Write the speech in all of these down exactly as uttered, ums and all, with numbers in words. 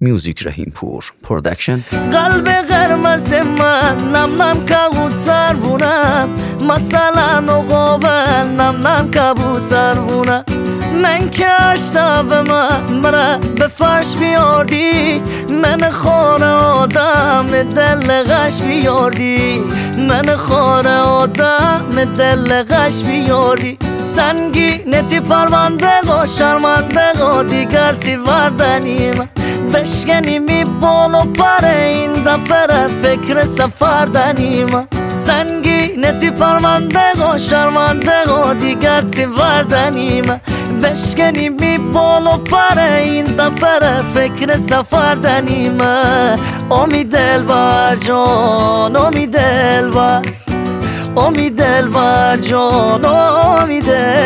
میوزیک رحیم پور پرودکشن. قلب قرمز من نم نم کبوتر بونم، مثلا عقابه نم نم کبوتر بونم. من که اشتاب من مرا به فرش بیاردی، من خانه آدم دل غش بیاردی، من خانه آدم دل غش بیاردی. سنگینتی پرونده و شرمنده و دیگر تی وردنی من بشکنی می بال و پر این دفعه فکر سفردنی من. سنگینتی پرونده و شرمنده و دیگر تی وردنی من بشکنی می بال و پر این دفعه فکر سفردنی من. امی دلبر جان امی دلبر، امی دلبر جان امی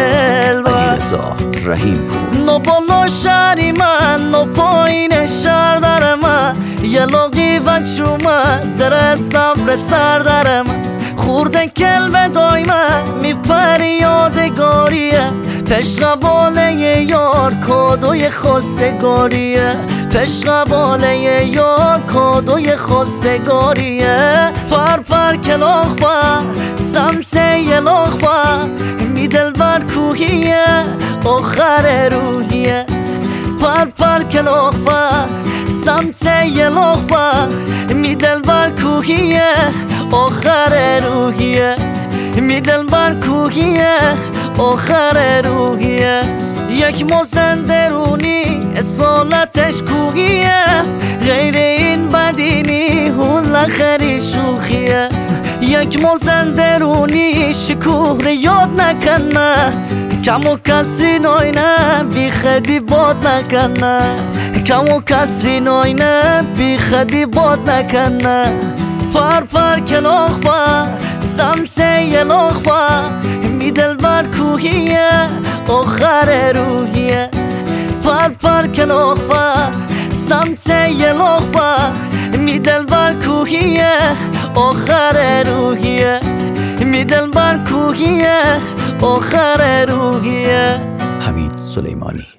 دلبر. علیرضا رحیم پور. نو بالا شهری من نو پایین شهر در من، یه لاغی و چومه در صبر سر در من. خورده کلمه دایمه میپری یادگاریه، پشقباله یار کادوی خواستگاریه، پشقباله یار کادوی خواستگاریه. پر پر کلاخ بر سمت یلاخ بر می دلبر کوهیه آخر روحیه. پر پر کلاخ بر سمت یلاخ بر می دلبر کوهیه آخر روحیه، می دلبر کوهیه آخر روحیه. یک موزن درونی اصالتش کوهیه، غیر این بدینی هول آخری شوخیه. یک موزن درونی شکوه رو یاد نکنه، کم و کسری ناینه بی خدی باد نکنه، کم و کسری ناینه بی خدی باد نکنه. پر پر کلاخ بر سمت یلاخ بر می دلبر کوهیه آخر روحیه. پر پر کلاخ بر سمت یلاخ بر می دلبر کوهیه آخر روحیه، می دلبر کوهیه آخر روحیه. حمید سلیمانی.